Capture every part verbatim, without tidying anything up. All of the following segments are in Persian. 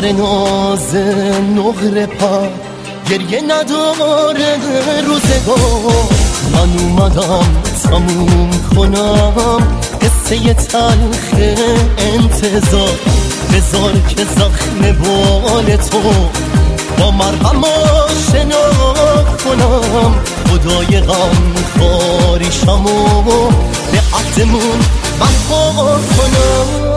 سر ناز نقره پا گریه نداره روزگار. من اومدم تموم کنم قصه تلخ انتظار. بذار که زخم بال تو با مرهم آشنا کنم. خدای غم خاریشمو به عهدمون وفا کنم.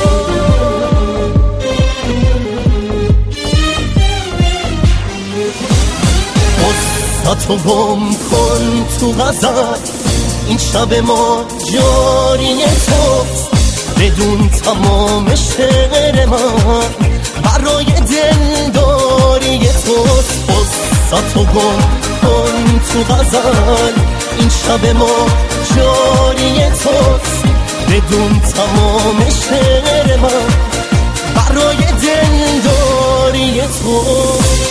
قصتو گم کن تو غزل، این شب ما جاری توست. بدون تمام شعر من برای دلداری توست. قصتو گم کن تو غزل، این شب ما جاری توست. بدون تمام شعر من برای دلداری توست.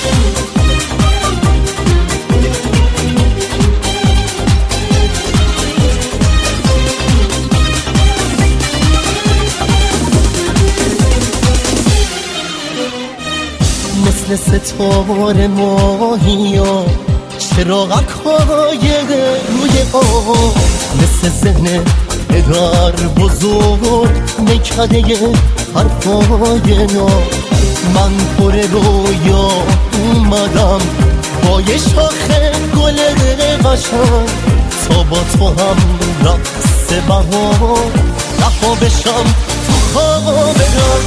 مثل ستاره ماهی ها چراغک های روی آب، مثل ذهن پدر بزرگ نکده حرفای نا. من پر رویا اومدم با یه شاخه گل قشنگ تا با تو هم رقص بهار رها بشم تو خواب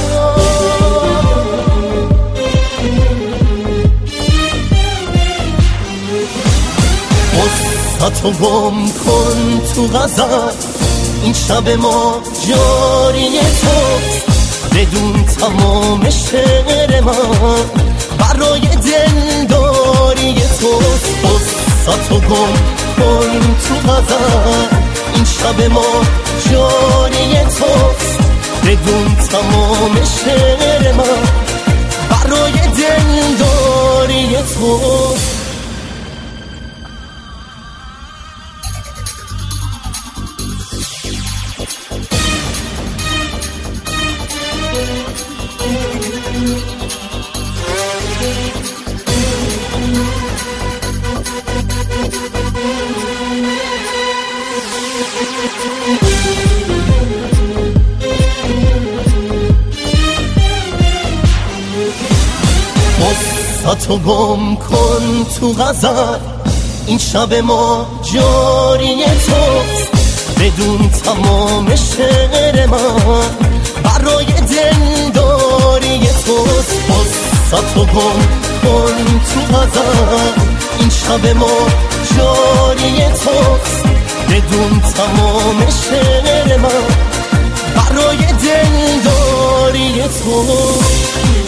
قصتو گم کن تو غزل، این شب ما جاری توست. بدون تمام شعر من برای دلداری توست. قصتو گم کن تو غزل، این شب ما جاری توست. بدون تمام شعر من برای دلداری توست. قصتو گم کن تو غزل، این شب ما جاری توست. بدون تمام شعر من برای دلداری توست. قصتو گم کن تو غزل، این شب ما جاری توست. بدون تمام شعر من برای دلداری توست.